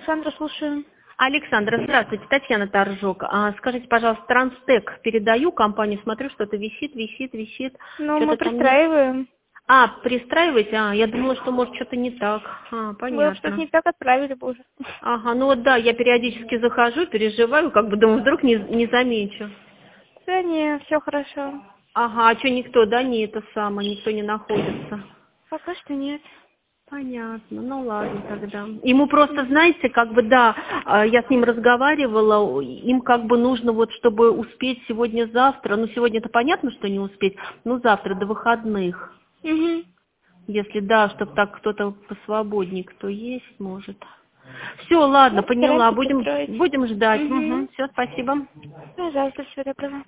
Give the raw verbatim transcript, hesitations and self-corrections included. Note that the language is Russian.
Александра, слушаю. Александра, здравствуйте, Татьяна Торжок. А, скажите, пожалуйста, Транстек передаю компанию, смотрю, что-то висит, висит, висит. Ну, Что-то мы там не- пристраиваем. А, пристраиваете? А, я думала, что может что-то не так. А, Мы бы что-то понятно. не так отправили бы уже. Ага, ну вот да, я периодически захожу, переживаю, как бы думаю, вдруг не, не замечу. Да не, все хорошо. Ага, а что никто, да, не это самое, никто не находится? Пока что нет. Понятно, ну ладно тогда. Ему просто, знаете, как бы, да, а, я с ним разговаривала, им как бы нужно вот, чтобы успеть сегодня-завтра, ну сегодня-то понятно, что не успеть, но завтра до выходных. Угу. Если да, чтобы так кто-то посвободнее, кто есть, может. Все, ладно, Ну, поняла, стараемся будем, пристроить. будем ждать. Угу. Угу, все, спасибо. Пожалуйста, всего доброго.